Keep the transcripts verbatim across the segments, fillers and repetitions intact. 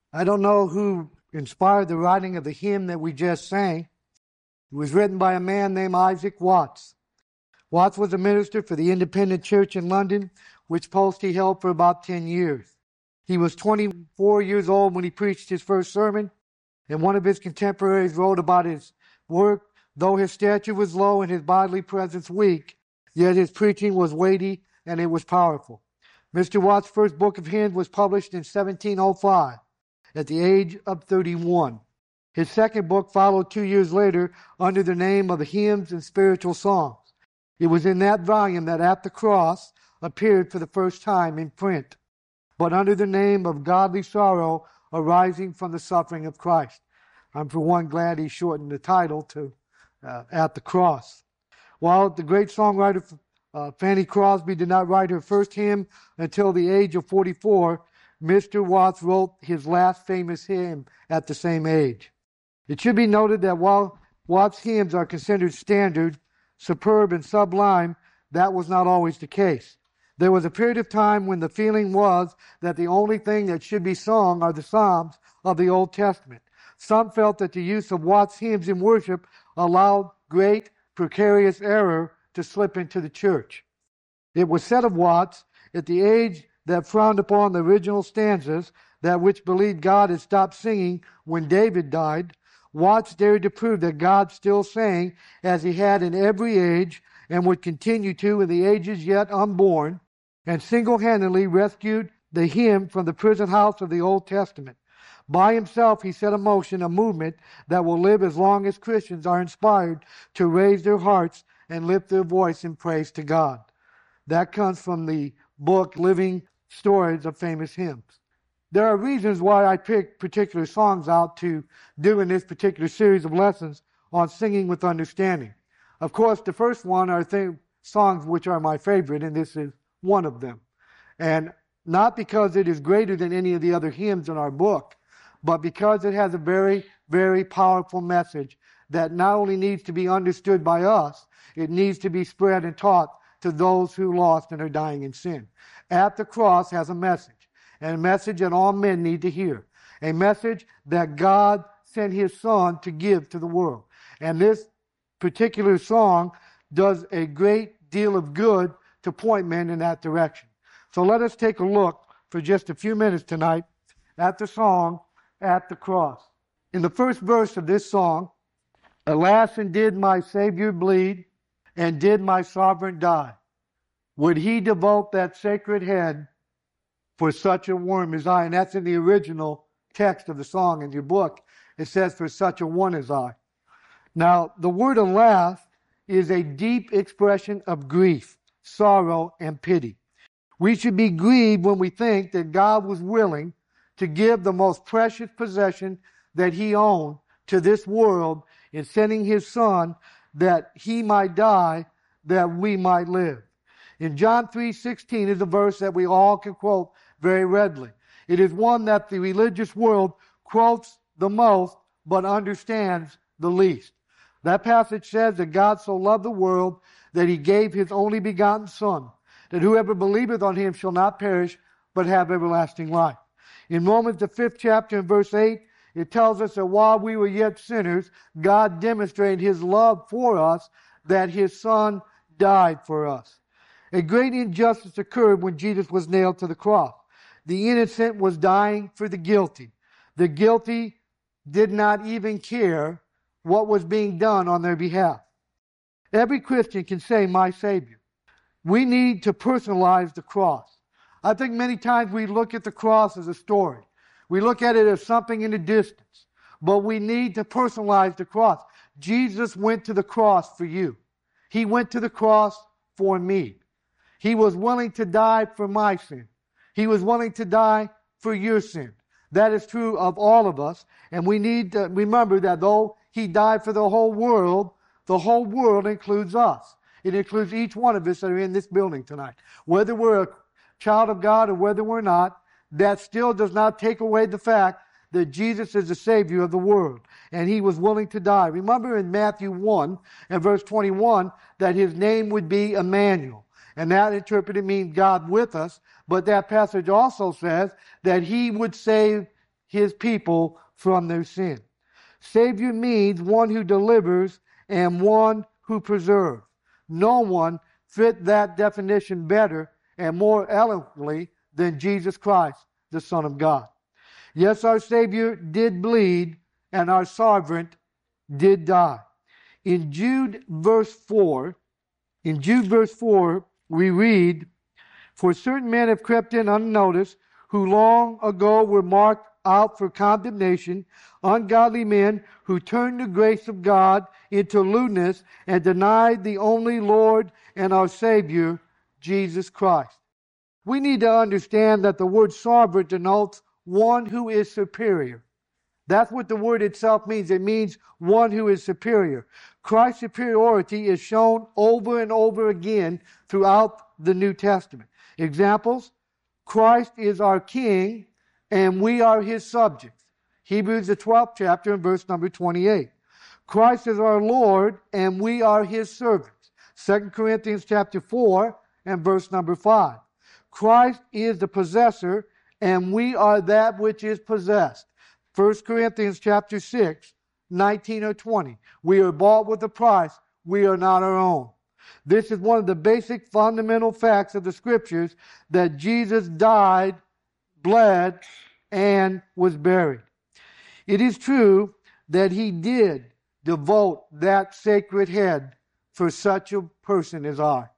I don't know who inspired the writing of the hymn that we just sang. It was written by a man named Isaac Watts. Watts was a minister for the Independent Church in London, which post he held for about ten years. He was twenty-four years old when he preached his first sermon, and one of his contemporaries wrote about his work. Though his stature was low and his bodily presence weak, yet his preaching was weighty and it was powerful. Mister Watts' first book of hymns was published in seventeen oh five at the age of thirty-one. His second book followed two years later under the name of the Hymns and Spiritual Songs. It was in that volume that At the Cross appeared for the first time in print, but under the name of Godly Sorrow Arising from the Suffering of Christ. I'm for one glad he shortened the title to uh, At the Cross. While the great songwriter uh, Fanny Crosby did not write her first hymn until the age of forty-four, Mister Watts wrote his last famous hymn at the same age. It should be noted that while Watts' hymns are considered standard, superb, and sublime, that was not always the case. There was a period of time when the feeling was that the only thing that should be sung are the Psalms of the Old Testament. Some felt that the use of Watts' hymns in worship allowed great precarious error to slip into the church. It was said of Watts, at the age that frowned upon the original stanzas, that which believed God had stopped singing when David died, Watts dared to prove that God still sang as he had in every age and would continue to in the ages yet unborn, and single-handedly rescued the hymn from the prison house of the Old Testament. By himself, he set in motion a movement that will live as long as Christians are inspired to raise their hearts and lift their voice in praise to God. That comes from the book Living Stories of Famous Hymns. There are reasons why I pick particular songs out to do in this particular series of lessons on singing with understanding. Of course, the first one are th- songs which are my favorite, and this is one of them. And not because it is greater than any of the other hymns in our book, but because it has a very, very powerful message that not only needs to be understood by us, it needs to be spread and taught to those who lost and are dying in sin. At the Cross has a message. And a message that all men need to hear. A message that God sent his Son to give to the world. And this particular song does a great deal of good to point men in that direction. So let us take a look for just a few minutes tonight at the song, At the Cross. In the first verse of this song, alas, and did my Savior bleed, and did my Sovereign die? Would he devote that sacred head for such a worm as I? And that's in the original text of the song in your book. It says, for such a one as I. Now, the word alas is a deep expression of grief, sorrow, and pity. We should be grieved when we think that God was willing to give the most precious possession that he owned to this world in sending his Son that he might die, that we might live. In John three sixteen is a verse that we all can quote very readily. It is one that the religious world quotes the most, but understands the least. That passage says that God so loved the world that he gave his only begotten Son, that whoever believeth on him shall not perish, but have everlasting life. In Romans, the fifth chapter, and verse eight, it tells us that while we were yet sinners, God demonstrated his love for us, that his Son died for us. A great injustice occurred when Jesus was nailed to the cross. The innocent was dying for the guilty. The guilty did not even care what was being done on their behalf. Every Christian can say, my Savior. We need to personalize the cross. I think many times we look at the cross as a story. We look at it as something in the distance. But we need to personalize the cross. Jesus went to the cross for you. He went to the cross for me. He was willing to die for my sin. He was willing to die for your sin. That is true of all of us. And we need to remember that though he died for the whole world, the whole world includes us. It includes each one of us that are in this building tonight. Whether we're a child of God or whether we're not, that still does not take away the fact that Jesus is the Savior of the world. And he was willing to die. Remember in Matthew one and verse twenty-one that his name would be Emmanuel. And that interpreted means God with us. But that passage also says that he would save his people from their sin. Savior means one who delivers and one who preserves. No one fit that definition better and more eloquently than Jesus Christ, the Son of God. Yes, our Savior did bleed, and our Sovereign did die. In Jude verse four, in Jude verse four, we read, "For certain men have crept in unnoticed, who long ago were marked out for condemnation, ungodly men who turned the grace of God into lewdness and denied the only Lord and our Savior, Jesus Christ." We need to understand that the word sovereign denotes one who is superior. That's what the word itself means. It means one who is superior. Christ's superiority is shown over and over again throughout the New Testament. Examples: Christ is our King, and we are his subjects. Hebrews the twelfth chapter and verse number twenty-eight. Christ is our Lord, and we are his servants. Second Corinthians chapter four and verse number five. Christ is the possessor, and we are that which is possessed. First Corinthians chapter six, nineteen or twenty. We are bought with a price. We are not our own. This is one of the basic fundamental facts of the Scriptures, that Jesus died, bled, and was buried. It is true that he did devote that sacred head for such a person as I.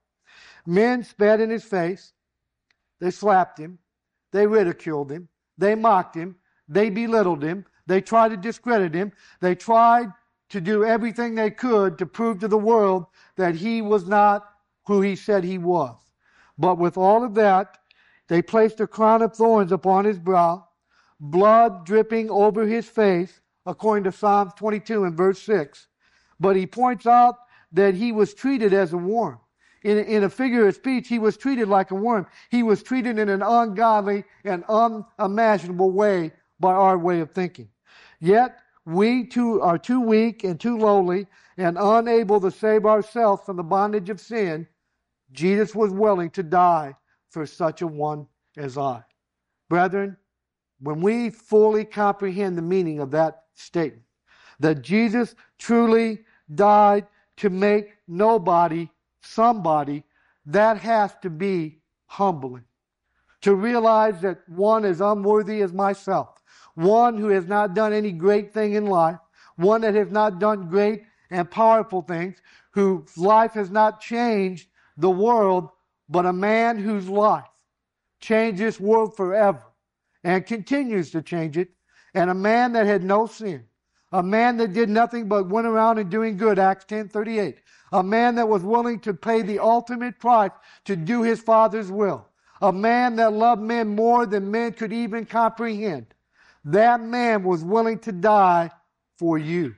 Men spat in his face. They slapped him. They ridiculed him. They mocked him. They belittled him. They tried to discredit him. They tried to do everything they could to prove to the world that he was not who he said he was. But with all of that, they placed a crown of thorns upon his brow, blood dripping over his face, according to Psalm twenty-two and verse six. But he points out that he was treated as a worm. In, in a figure of speech, he was treated like a worm. He was treated in an ungodly and unimaginable way by our way of thinking. Yet, we too are too weak and too lowly and unable to save ourselves from the bondage of sin. Jesus was willing to die for such a one as I. Brethren, when we fully comprehend the meaning of that statement, that Jesus truly died to make nobody somebody, that has to be humbling. To realize that one as unworthy as myself, one who has not done any great thing in life, one that has not done great and powerful things, whose life has not changed the world, but a man whose life changed this world forever and continues to change it, and a man that had no sin, a man that did nothing but went around and doing good, Acts ten thirty-eight, a man that was willing to pay the ultimate price to do his Father's will, a man that loved men more than men could even comprehend. That man was willing to die for you.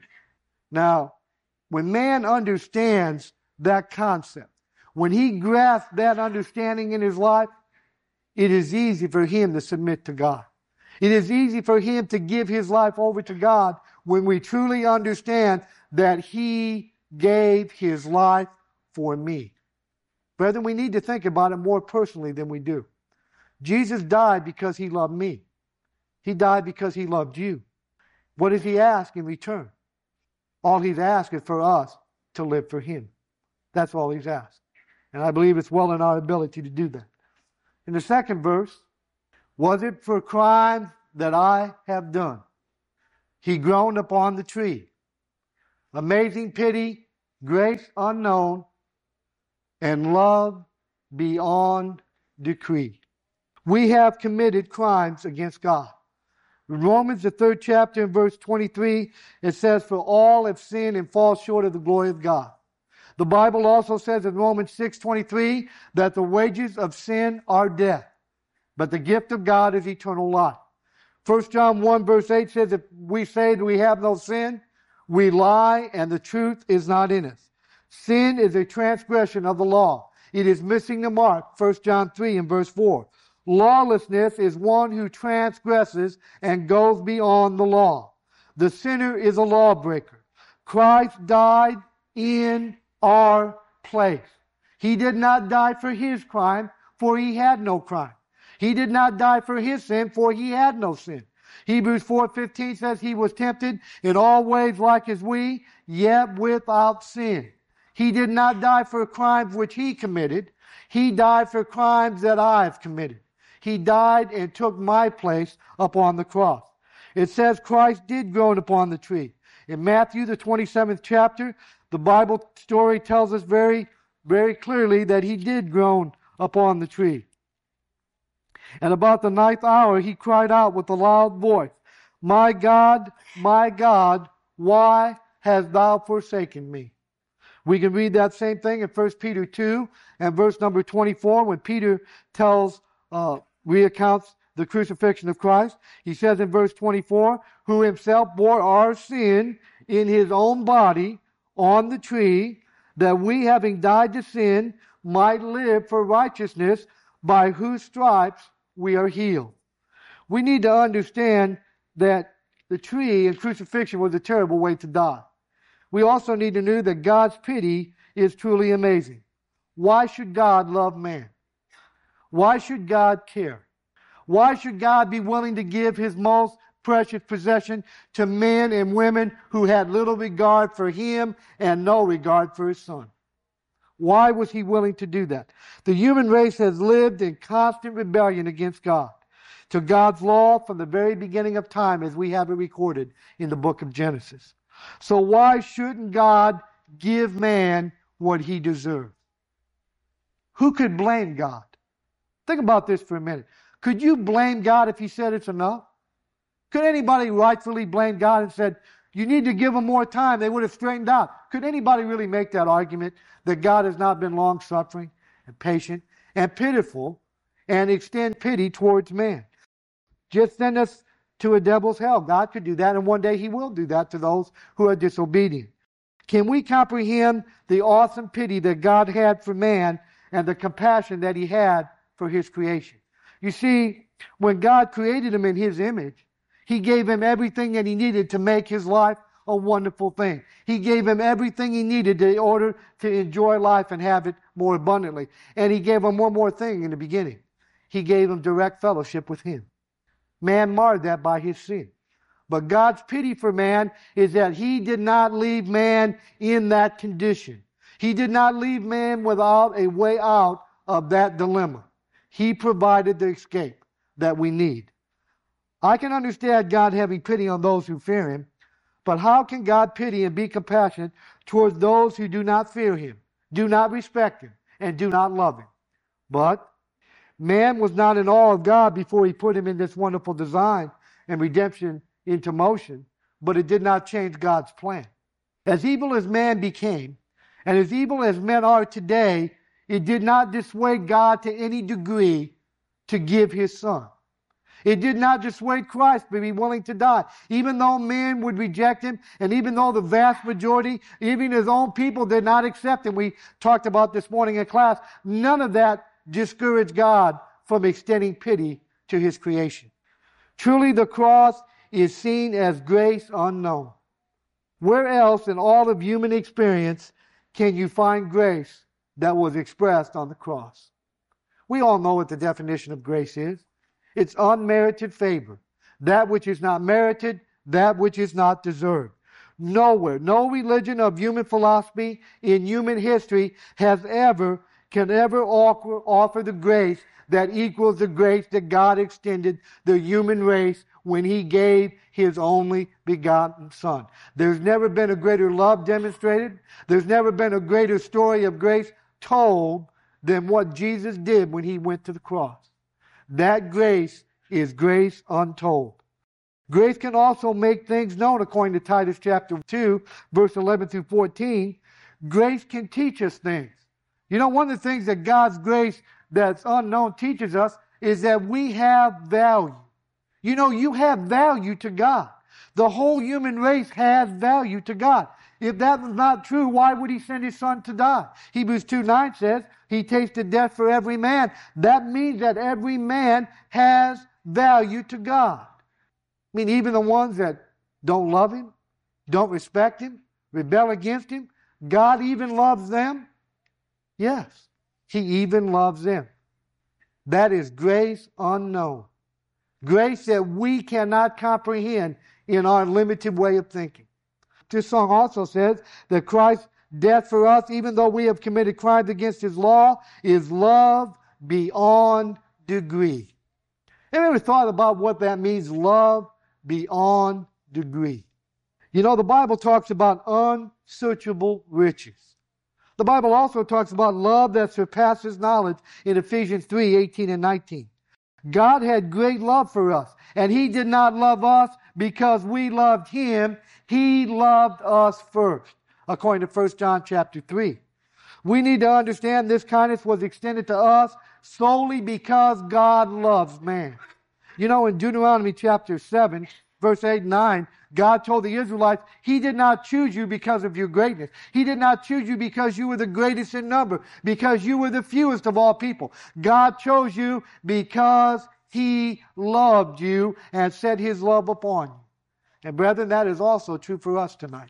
Now, when man understands that concept, when he grasps that understanding in his life, it is easy for him to submit to God. It is easy for him to give his life over to God when we truly understand that he gave his life for me. Brethren, we need to think about it more personally than we do. Jesus died because he loved me. He died because he loved you. What does he ask in return? All he's asked is for us to live for him. That's all he's asked. And I believe it's well in our ability to do that. In the second verse, was it for crimes that I have done? He groaned upon the tree. Amazing pity, grace unknown, and love beyond decree. We have committed crimes against God. In Romans, the third chapter, and verse twenty-three, it says, "For all have sinned and fall short of the glory of God." The Bible also says in Romans six twenty-three that the wages of sin are death, but the gift of God is eternal life. First John one verse eight says, if we say that we have no sin, we lie and the truth is not in us. Sin is a transgression of the law. It is missing the mark. First John three and verse four. Lawlessness is one who transgresses and goes beyond the law. The sinner is a lawbreaker. Christ died in our place. He did not die for his crime, for he had no crime. He did not die for his sin, for he had no sin. Hebrews four fifteen says he was tempted in all ways like as we, yet without sin. He did not die for crimes which he committed. He died for crimes that I have committed. He died and took my place upon the cross. It says Christ did groan upon the tree. In Matthew, the twenty-seventh chapter, the Bible story tells us very, very clearly that he did groan upon the tree. And about the ninth hour, he cried out with a loud voice, My God, my God, why hast thou forsaken me? We can read that same thing in First Peter two and verse number twenty-four when Peter tells, uh, recounts the crucifixion of Christ. He says in verse twenty-four, who himself bore our sin in his own body on the tree, that we, having died to sin, might live for righteousness, by whose stripes we are healed. We need to understand that the tree and crucifixion was a terrible way to die. We also need to know that God's pity is truly amazing. Why should God love man? Why should God care? Why should God be willing to give his most precious possession to men and women who had little regard for him and no regard for his son? Why was he willing to do that? The human race has lived in constant rebellion against God, to God's law from the very beginning of time, as we have it recorded in the book of Genesis. So why shouldn't God give man what he deserves? Who could blame God? Think about this for a minute. Could you blame God if he said it's enough? Could anybody rightfully blame God and said, you need to give them more time? They would have straightened out. Could anybody really make that argument that God has not been long-suffering and patient and pitiful and extend pity towards man? Just send us to a devil's hell. God could do that, and one day he will do that to those who are disobedient. Can we comprehend the awesome pity that God had for man and the compassion that he had for his creation? You see, when God created him in his image, he gave him everything that he needed to make his life a wonderful thing. He gave him everything he needed in order to enjoy life and have it more abundantly. And he gave him one more thing in the beginning. He gave him direct fellowship with him. Man marred that by his sin. But God's pity for man is that he did not leave man in that condition. He did not leave man without a way out of that dilemma. He provided the escape that we need. I can understand God having pity on those who fear him, but how can God pity and be compassionate towards those who do not fear him, do not respect him, and do not love him? But man was not in awe of God before he put him in this wonderful design and redemption into motion, but it did not change God's plan. As evil as man became, and as evil as men are today, it did not dissuade God to any degree to give his son. It did not dissuade Christ to be willing to die. Even though men would reject him, and even though the vast majority, even his own people, did not accept him, we talked about this morning in class, none of that discouraged God from extending pity to his creation. Truly, the cross is seen as grace unknown. Where else in all of human experience can you find grace that was expressed on the cross? We all know what the definition of grace is. It's unmerited favor. That which is not merited, that which is not deserved. Nowhere, no religion of human philosophy in human history has ever, can ever offer, offer the grace that equals the grace that God extended the human race when he gave his only begotten son. There's never been a greater love demonstrated. There's never been a greater story of grace told than what Jesus did when he went to the cross. That grace is grace untold. Grace can also make things known, according to Titus chapter two, verse eleven through fourteen. Grace can teach us things. You know, one of the things that God's grace that's unknown teaches us is that we have value. You know, you have value to God. The whole human race has value to God. If that was not true, why would he send his son to die? Hebrews two nine says, he tasted death for every man. That means that every man has value to God. I mean, even the ones that don't love him, don't respect him, rebel against him, God even loves them. Yes, he even loves them. That is grace unknown. Grace that we cannot comprehend in our limited way of thinking. This song also says that Christ's death for us, even though we have committed crimes against His law, is love beyond degree. Have you ever thought about what that means, love beyond degree? You know, the Bible talks about unsearchable riches. The Bible also talks about love that surpasses knowledge in Ephesians three, eighteen and nineteen. God had great love for us, and He did not love us because we loved Him. He loved us first, according to First John chapter three. We need to understand this kindness was extended to us solely because God loves man. You know, in Deuteronomy chapter seven, verse eight and nine, God told the Israelites, He did not choose you because of your greatness. He did not choose you because you were the greatest in number, because you were the fewest of all people. God chose you because He loved you and set His love upon you. And brethren, that is also true for us tonight.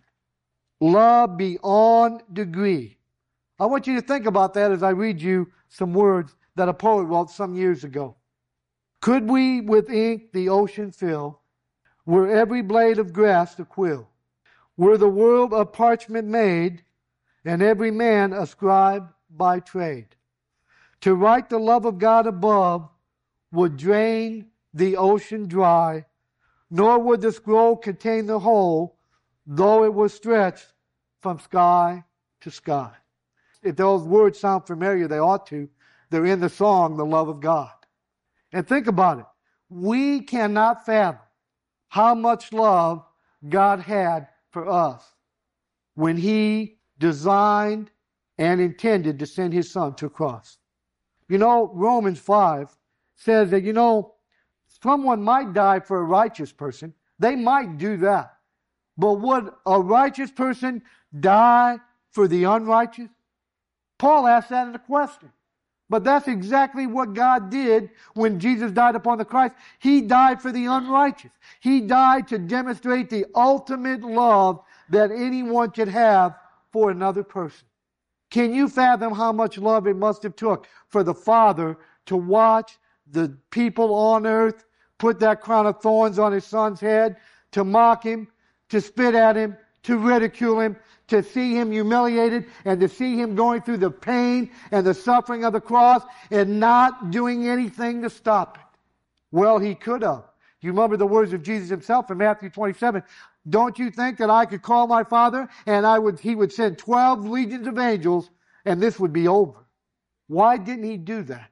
Love beyond degree. I want you to think about that as I read you some words that a poet wrote some years ago. Could we with ink the ocean fill, were every blade of grass a quill, were the world of parchment made, and every man a scribe by trade, to write the love of God above would drain the ocean dry, nor would the scroll contain the whole, though it was stretched from sky to sky. If those words sound familiar, they ought to. They're in the song, The Love of God. And think about it. We cannot fathom how much love God had for us when He designed and intended to send His Son to a cross. You know, Romans five says that, you know, someone might die for a righteous person. They might do that. But would a righteous person die for the unrighteous? Paul asked that in a question. But that's exactly what God did when Jesus died upon the cross. He died for the unrighteous. He died to demonstrate the ultimate love that anyone could have for another person. Can you fathom how much love it must have took for the Father to watch the people on earth put that crown of thorns on His Son's head, to mock Him, to spit at Him, to ridicule Him, to see Him humiliated, and to see Him going through the pain and the suffering of the cross and not doing anything to stop it? Well, He could have. You remember the words of Jesus Himself in Matthew twenty-seven. Don't you think that I could call my Father and I would, He would send twelve legions of angels and this would be over? Why didn't He do that?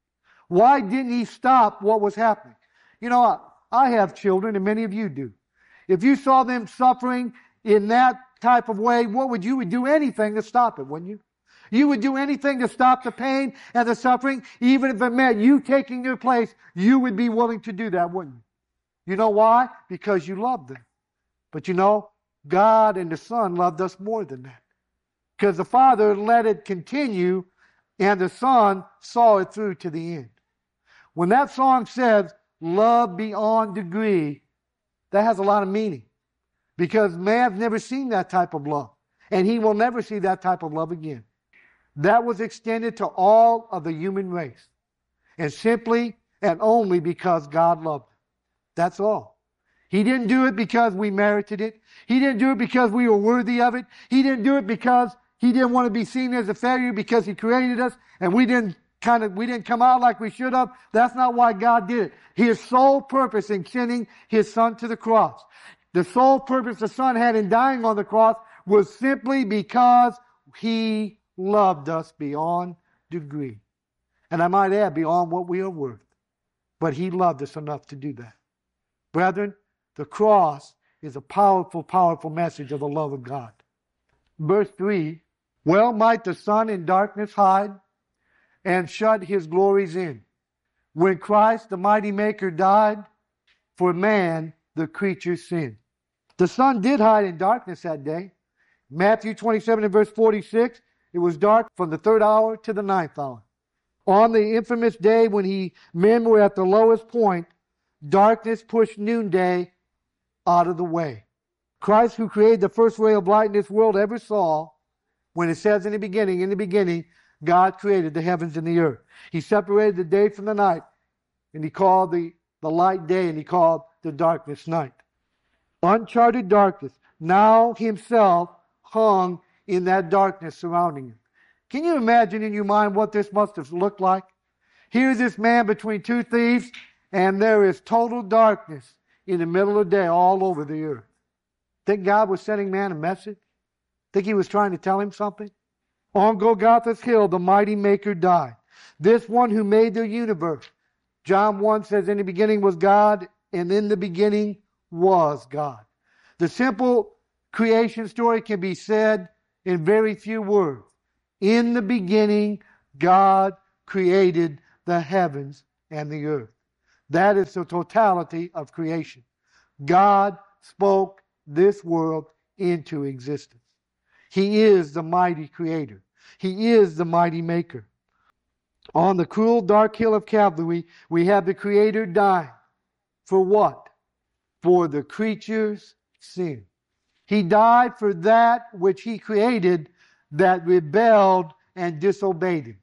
Why didn't He stop what was happening? You know, I, I have children, and many of you do. If you saw them suffering in that type of way, what would you would do anything to stop it, wouldn't you? You would do anything to stop the pain and the suffering, even if it meant you taking their place. You would be willing to do that, wouldn't you? You know why? Because you love them. But you know, God and the Son loved us more than that. Because the Father let it continue, and the Son saw it through to the end. When that song says, love beyond degree, that has a lot of meaning. Because man's never seen that type of love. And he will never see that type of love again. That was extended to all of the human race. And simply and only because God loved them. That's all. He didn't do it because we merited it. He didn't do it because we were worthy of it. He didn't do it because He didn't want to be seen as a failure, because He created us and we didn't kind of, we didn't come out like we should have. That's not why God did it. His sole purpose in sending His Son to the cross, the sole purpose the Son had in dying on the cross, was simply because He loved us beyond degree. And I might add, beyond what we are worth. But He loved us enough to do that. Brethren, the cross is a powerful, powerful message of the love of God. Verse three, well might the sun in darkness hide and shut His glories in, when Christ, the mighty Maker, died for man, the creature's sin. The sun did hide in darkness that day. Matthew twenty-seven and verse forty-six, it was dark from the third hour to the ninth hour. On the infamous day when he men were at the lowest point, darkness pushed noonday out of the way. Christ, who created the first ray of light in this world ever saw, when it says in the beginning, in the beginning, God created the heavens and the earth. He separated the day from the night, and He called the the light day, and he called the darkness night. Uncharted darkness. Now himself hung in that darkness surrounding him. Can you imagine in your mind what this must have looked like? Here's this man between two thieves, and there is total darkness in the middle of the day all over the earth. Think God was sending man a message? Think he was trying to tell him something? On Golgotha's hill, the mighty Maker died. This one who made the universe. John one says, in the beginning was God, and in the beginning was God. The simple creation story can be said in very few words. In the beginning, God created the heavens and the earth. That is the totality of creation. God spoke this world into existence. He is the mighty creator. He is the mighty maker. On the cruel dark hill of Calvary, we have the Creator dying. For what? For the creature's sin. He died for that which He created that rebelled and disobeyed Him.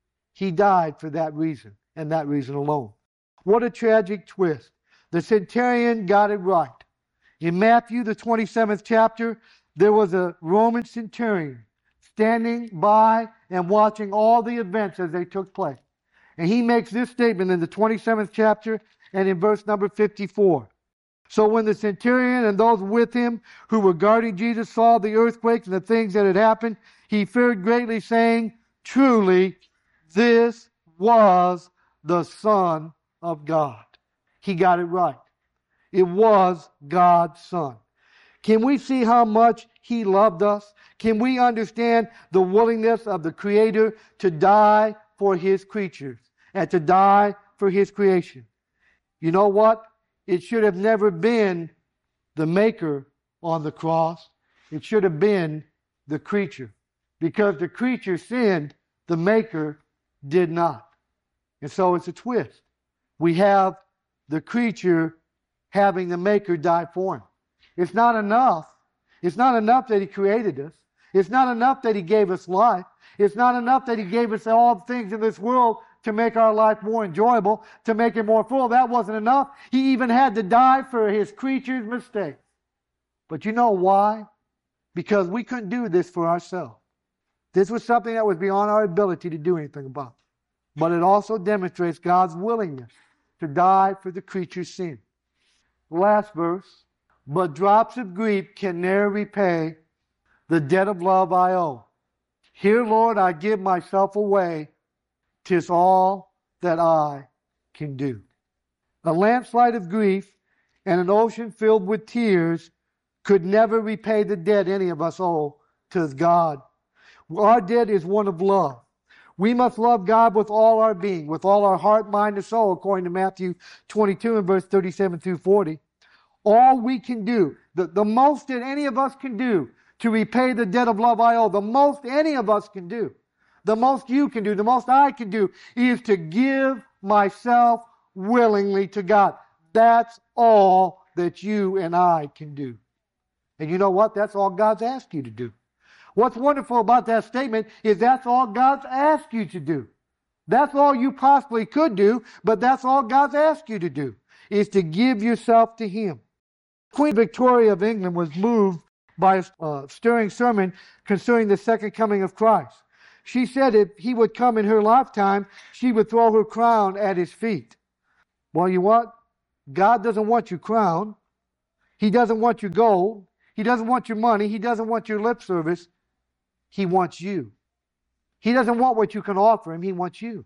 He died for that reason, and that reason alone. What a tragic twist. The centurion got it right. In Matthew, the twenty-seventh chapter, there was a Roman centurion standing by and watching all the events as they took place. And he makes this statement in the twenty-seventh chapter and in verse number fifty-four. So when the centurion and those with him who were guarding Jesus saw the earthquakes and the things that had happened, he feared greatly, saying, truly, this was the Son of God. He got it right. It was God's Son. Can we see how much He loved us? Can we understand the willingness of the Creator to die for His creatures and to die for His creation? You know what? It should have never been the Maker on the cross. It should have been the creature. Because the creature sinned, the Maker did not. And so it's a twist. We have the creature having the Maker die for him. It's not enough. It's not enough that He created us. It's not enough that He gave us life. It's not enough that He gave us all the things in this world to make our life more enjoyable, to make it more full. That wasn't enough. He even had to die for His creature's mistake. But you know why? Because we couldn't do this for ourselves. This was something that was beyond our ability to do anything about. But it also demonstrates God's willingness to die for the creature's sin. Last verse. But drops of grief can ne'er repay the debt of love I owe. Here, Lord, I give myself away. 'Tis all that I can do. A landslide of grief and an ocean filled with tears could never repay the debt any of us owe to God. Our debt is one of love. We must love God with all our being, with all our heart, mind, and soul, according to Matthew twenty-two and verse thirty-seven through forty. All we can do, the, the most that any of us can do to repay the debt of love I owe, the most any of us can do, the most you can do, the most I can do, is to give myself willingly to God. That's all that you and I can do. And you know what? That's all God's asked you to do. What's wonderful about that statement is that's all God's asked you to do. That's all you possibly could do, but that's all God's asked you to do, is to give yourself to Him. Queen Victoria of England was moved by a uh, stirring sermon concerning the second coming of Christ. She said if He would come in her lifetime, she would throw her crown at His feet. Well, you what? God doesn't want your crown. He doesn't want your gold. He doesn't want your money. He doesn't want your lip service. He wants you. He doesn't want what you can offer Him. He wants you.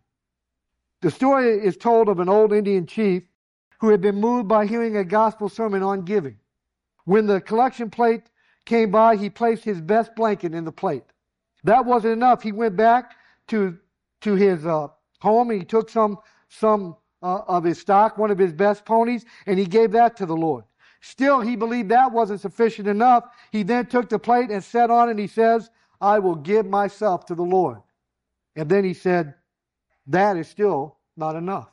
The story is told of an old Indian chief who had been moved by hearing a gospel sermon on giving. When the collection plate came by, he placed his best blanket in the plate. That wasn't enough. He went back to, to his uh, home and he took some, some uh, of his stock, one of his best ponies, and he gave that to the Lord. Still, he believed that wasn't sufficient enough. He then took the plate and sat on it, and he says, I will give myself to the Lord. And then he said, that is still not enough.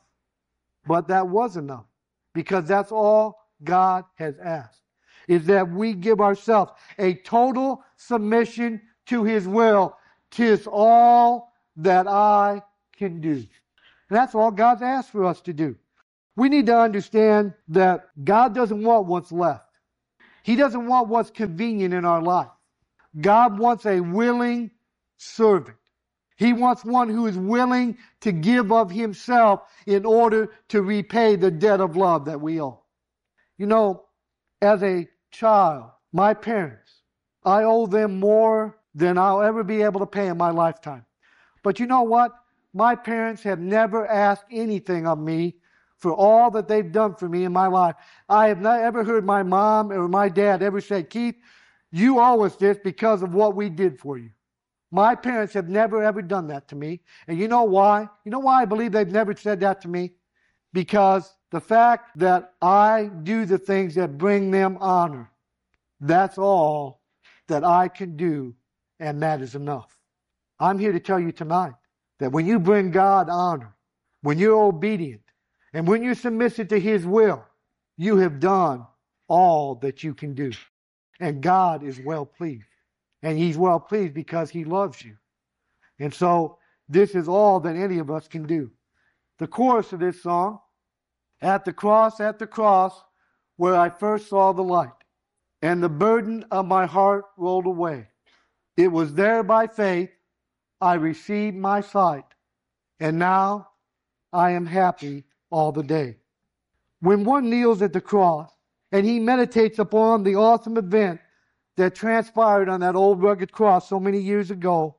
But that was enough, because that's all God has asked, is that we give ourselves a total submission to His will. 'Tis all that I can do. And that's all God's asked for us to do. We need to understand that God doesn't want what's left. He doesn't want what's convenient in our life. God wants a willing servant. He wants one who is willing to give of himself in order to repay the debt of love that we owe. You know, as a child, my parents, I owe them more than I'll ever be able to pay in my lifetime. But you know what? My parents have never asked anything of me for all that they've done for me in my life. I have not ever heard my mom or my dad ever say, Keith, you owe us this because of what we did for you. My parents have never ever done that to me. And you know why? You know why I believe they've never said that to me? Because the fact that I do the things that bring them honor, that's all that I can do, and that is enough. I'm here to tell you tonight that when you bring God honor, when you're obedient, and when you're submissive to His will, you have done all that you can do. And God is well pleased. And He's well pleased because He loves you. And so this is all that any of us can do. The chorus of this song, at the cross, at the cross, where I first saw the light, and the burden of my heart rolled away. It was there by faith I received my sight, and now I am happy all the day. When one kneels at the cross and he meditates upon the awesome event that transpired on that old rugged cross so many years ago,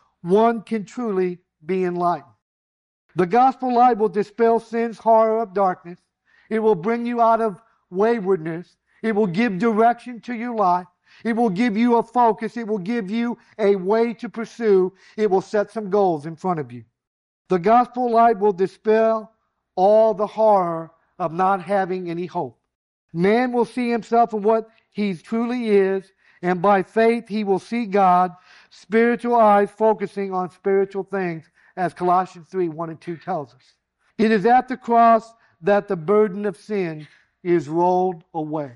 one can truly be enlightened. The gospel light will dispel sin's horror of darkness. It will bring you out of waywardness. It will give direction to your life. It will give you a focus. It will give you a way to pursue. It will set some goals in front of you. The gospel light will dispel all the horror of not having any hope. Man will see himself in what he truly is, and by faith he will see God, spiritual eyes focusing on spiritual things, as Colossians three, one and two tells us. It is at the cross that the burden of sin is rolled away.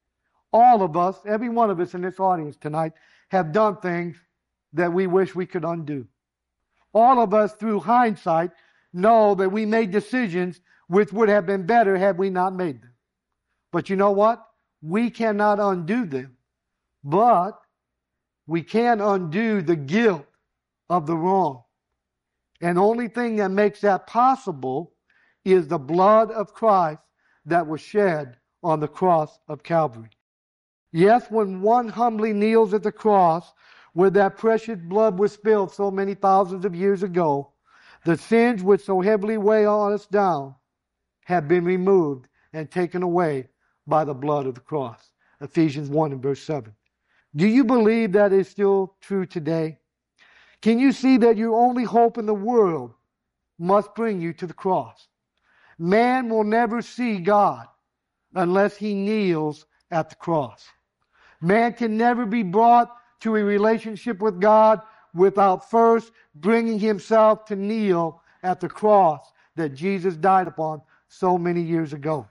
All of us, every one of us in this audience tonight, have done things that we wish we could undo. All of us, through hindsight, know that we made decisions which would have been better had we not made them. But you know what? We cannot undo them. But we can undo the guilt of the wrong. And the only thing that makes that possible is the blood of Christ that was shed on the cross of Calvary. Yes, when one humbly kneels at the cross where that precious blood was spilled so many thousands of years ago, the sins which so heavily weigh on us down have been removed and taken away by the blood of the cross. Ephesians one and verse seven. Do you believe that is still true today? Can you see that your only hope in the world must bring you to the cross? Man will never see God unless he kneels at the cross. Man can never be brought to a relationship with God without first bringing himself to kneel at the cross that Jesus died upon so many years ago.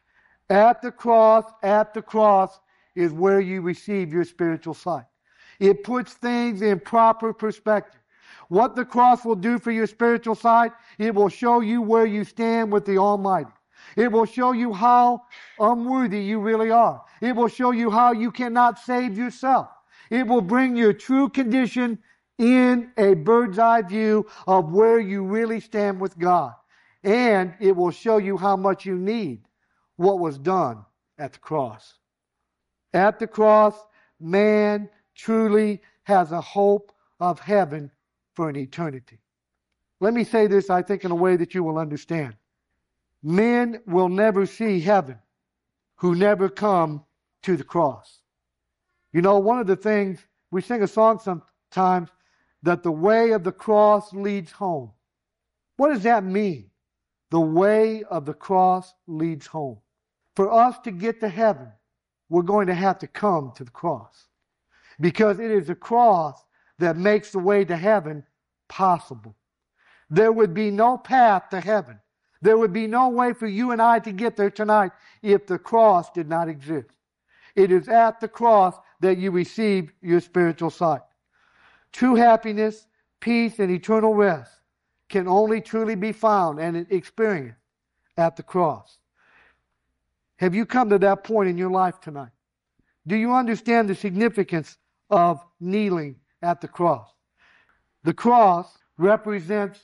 At the cross, at the cross is where you receive your spiritual sight. It puts things in proper perspective. What the cross will do for your spiritual sight, it will show you where you stand with the Almighty. It will show you how unworthy you really are. It will show you how you cannot save yourself. It will bring your true condition in a bird's eye view of where you really stand with God. And it will show you how much you need what was done at the cross. At the cross, man truly has a hope of heaven for an eternity. Let me say this, I think, in a way that you will understand. Men will never see heaven who never come to the cross. You know, one of the things, we sing a song sometimes, that the way of the cross leads home. What does that mean? The way of the cross leads home. For us to get to heaven, we're going to have to come to the cross. Because it is the cross that makes the way to heaven possible. There would be no path to heaven. There would be no way for you and I to get there tonight if the cross did not exist. It is at the cross that you receive your spiritual sight. True happiness, peace, and eternal rest can only truly be found and experienced at the cross. Have you come to that point in your life tonight? Do you understand the significance of kneeling at the cross? The cross represents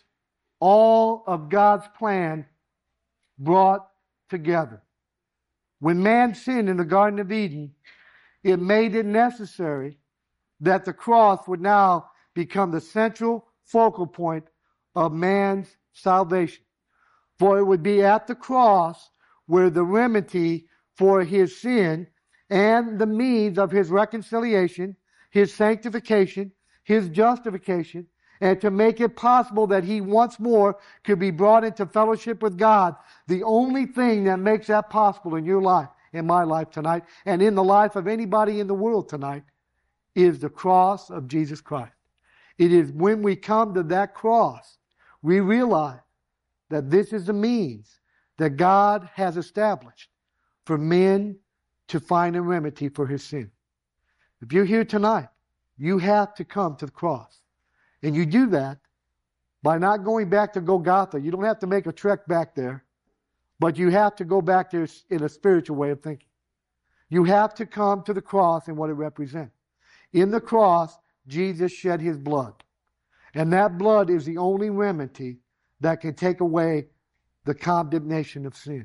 all of God's plan brought together. When man sinned in the Garden of Eden, it made it necessary that the cross would now become the central focal point of man's salvation. For it would be at the cross where the remedy for his sin and the means of his reconciliation, his sanctification, his justification, and to make it possible that he once more could be brought into fellowship with God. The only thing that makes that possible in your life, in my life tonight, and in the life of anybody in the world tonight, is the cross of Jesus Christ. It is when we come to that cross, we realize that this is the means that God has established for men to find a remedy for his sin. If you're here tonight, you have to come to the cross. And you do that by not going back to Golgotha. You don't have to make a trek back there, but you have to go back there in a spiritual way of thinking. You have to come to the cross and what it represents. In the cross, Jesus shed his blood. And that blood is the only remedy that can take away the condemnation of sin.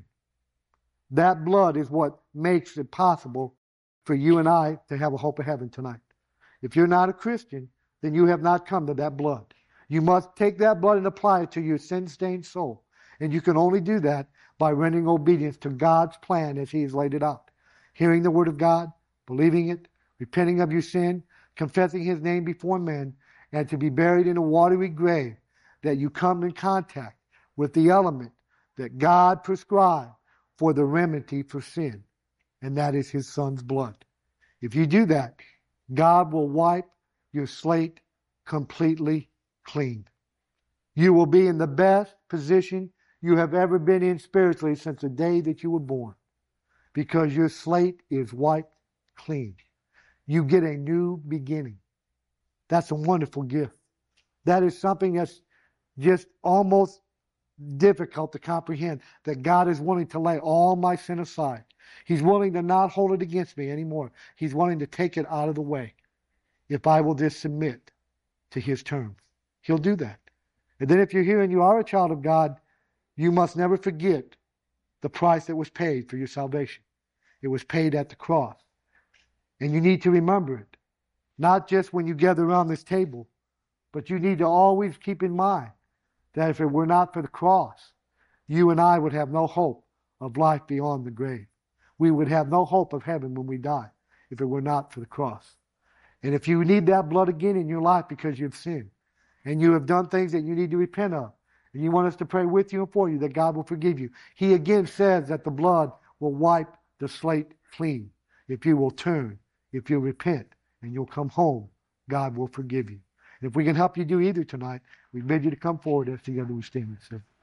That blood is what makes it possible for you and I to have a hope of heaven tonight. If you're not a Christian, then you have not come to that blood. You must take that blood and apply it to your sin-stained soul. And you can only do that by rendering obedience to God's plan as he has laid it out. Hearing the word of God, believing it, repenting of your sin, confessing his name before men, and to be buried in a watery grave, that you come in contact with the element that God prescribed for the remedy for sin, and that is his son's blood. If you do that, God will wipe your slate completely clean. You will be in the best position you have ever been in spiritually since the day that you were born, because your slate is wiped clean. You get a new beginning. That's a wonderful gift. That is something that's just almost difficult to comprehend, that God is willing to lay all my sin aside. He's willing to not hold it against me anymore. He's willing to take it out of the way if I will just submit to his terms. He'll do that. And then if you're here and you are a child of God, you must never forget the price that was paid for your salvation. It was paid at the cross. And you need to remember it. Not just when you gather around this table, but you need to always keep in mind that if it were not for the cross, you and I would have no hope of life beyond the grave. We would have no hope of heaven when we die if it were not for the cross. And if you need that blood again in your life because you've sinned, and you have done things that you need to repent of, and you want us to pray with you and for you that God will forgive you, he again says that the blood will wipe the slate clean. If you will turn, if you repent, and you'll come home, God will forgive you. And if we can help you do either tonight, we bid you to come forward as together we stand and say.